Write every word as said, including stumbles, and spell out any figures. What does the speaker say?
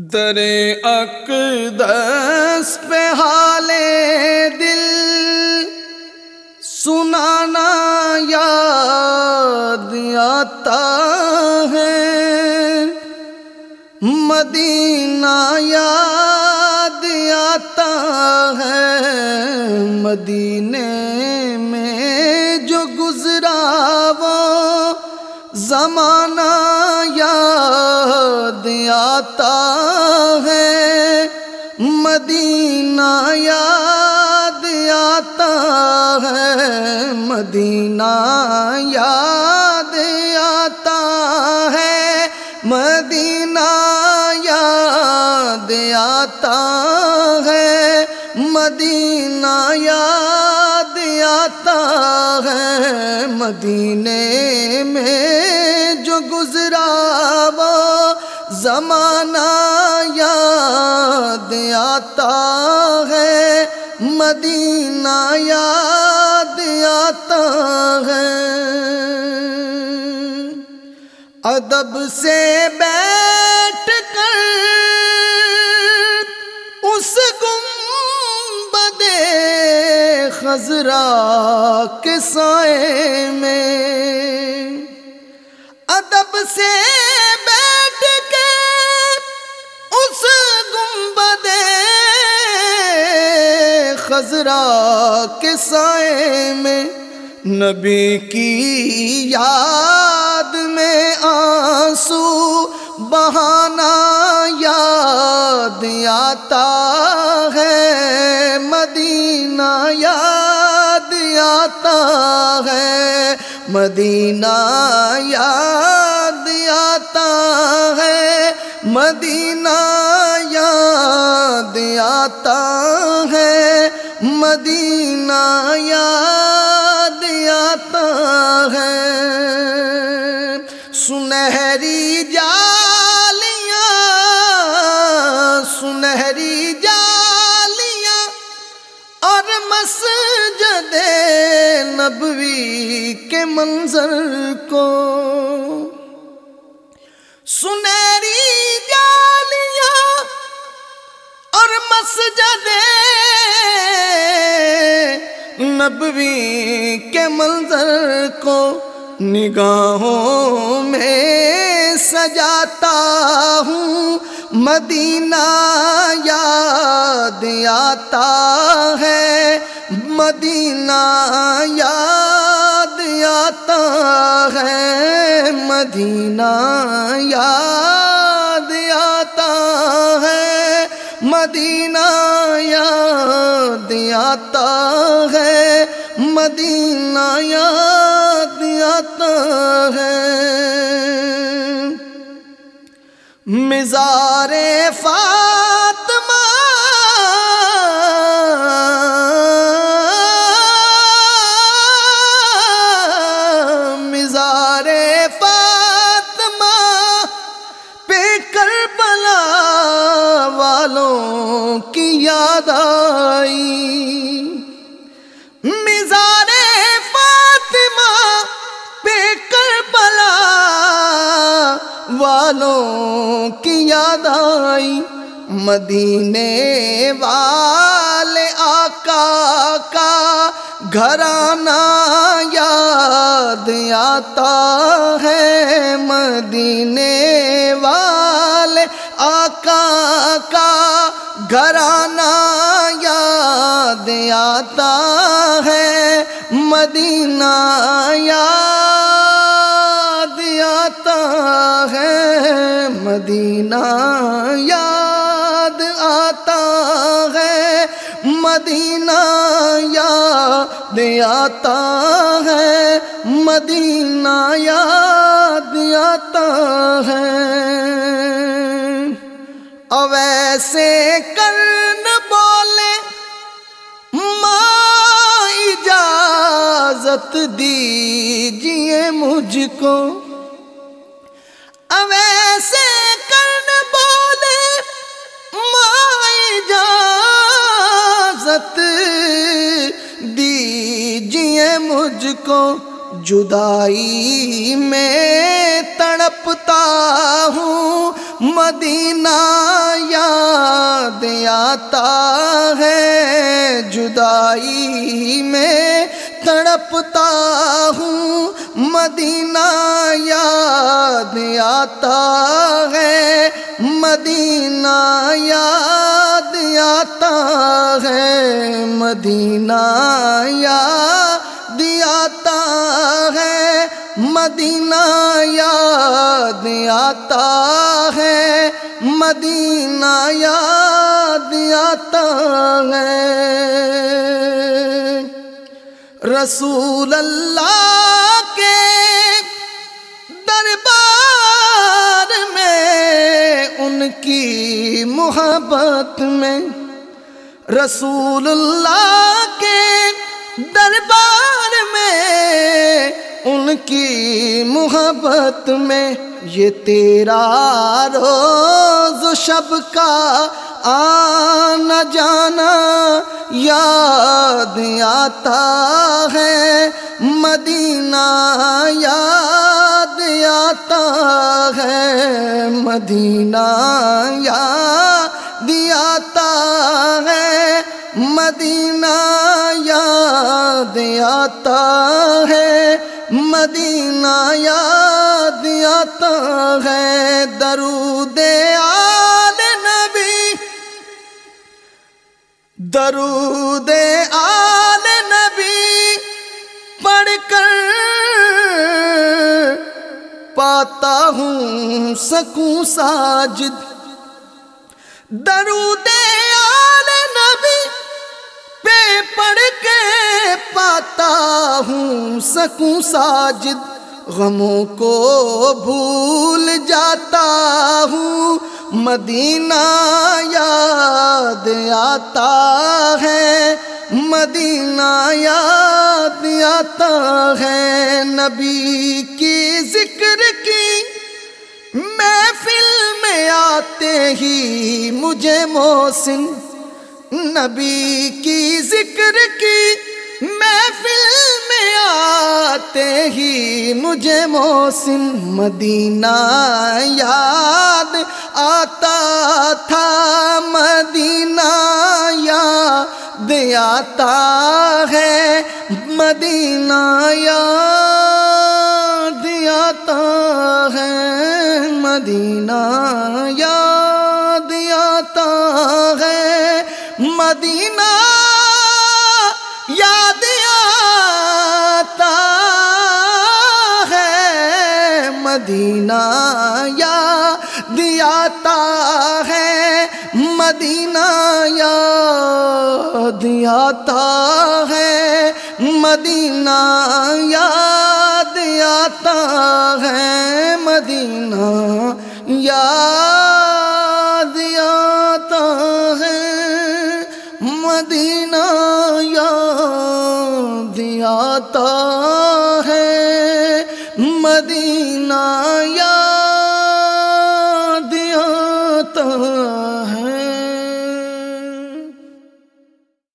در اقدس پہ حال دل سنانا یاد آتا ہے، مدینہ یاد آتا ہے، مدینے میں جو گزرا وہ زمانہ یاد آتا ہے، مدینہ یاد آتا ہے، مدینہ یاد آتا ہے، مدینہ یاد آتا ہے، مدینہ یاد آتا ہے، مدینے میں جو گزرا وہ زمانہ یاد آتا ہے، مدینہ یاد آتا ہے۔ ادب سے بیٹھ کر اس گنبد خضرا کے سائے میں، ادب سے بیٹھ کے اس گنبد خضرا کے سائے میں، نبی کی یاد میں آنسو بہانا یاد آتا ہے، مدینہ یاد آتا ہے، مدینہ یاد آتا ہے، مدینہ یاد آتا ہے، مدینہ یاد آتا ہے۔ سنہری جالیاں سنہری جالیاں اور مسجد نبوی کے منظر کو، سنہری جالیاں اور مسجد نبوی کے منظر کو نگاہوں میں سجاتا ہوں، مدینہ یاد آتا ہے، مدینہ یاد آتا ہے، مدینہ یاد آتا ہے، مدینہ یاد آتا ہے، مدینہ یاد آتا ہے۔ مزار فاطمہ مزار فاطمہ پہ کربلا والوں کی یاد آئی، مزار فاطمہ پہ کربلا والوں کی یاد آئی، مدینے والے آقا کا گھرانہ یاد آتا ہے، مدینے والے آقا کا گھرانہ یاد آتا ہے، مدینہ یاد آتا ہے، مدینہ یاد آتا ہے، مدینہ یاد آتا ہے، مدینہ یاد آتا ہے۔ اویسے کرن بولے ماں اجازت دیجئے مجھ کو، اویسے کرن بولے ماں اجازت دیجئے مجھ کو، جدائی میں تڑپتا ہوں، مدینہ آتا ہے، جدائی میں تڑپتا ہوں، مدینہ یاد آتا ہے، مدینہ یاد آتا ہے، مدینہ یاد آتا ہے، مدینہ یاد آتا ہے، مدینہ یاد آتا ہے۔ رسول اللہ کے دربار میں ان کی محبت میں، رسول اللہ کے دربار میں ان کی محبت میں، یہ تیرا روز و شب کا آنا جانا یاد آتا ہے، مدینہ یاد آتا ہے، مدینہ یاد آتا ہے، مدینہ یاد آتا ہے، مدینہ یاد آتا ہے۔ درود آل نبی، درود آل نبی پڑھ کر پاتا ہوں سکون ساجد، درود آل نبی پہ پڑھ کے پاتا ہوں سکون ساجد، غموں کو بھول جاتا ہوں، مدینہ یاد آتا ہے، مدینہ یاد آتا ہے۔ نبی کی ذکر کی محفل میں آتے ہی مجھے محسن، نبی کی ذکر کی محفل میں آتے ہی مجھے محسن، مدینہ یاد آتا تھا، مدینہ یاد آتا ہے، مدینہ یاد آتا ہے، مدینہ یاد آتا ہے، مدینہ یاد آتا ہے، مدینہ یاد آتا ہے، مدینہ یاد آتا ہے، مدینہ یاد آتا ہے، مدینہ یاد آتا ہے، مدینہ یاد آتا ہے، مدینہ یاد آتا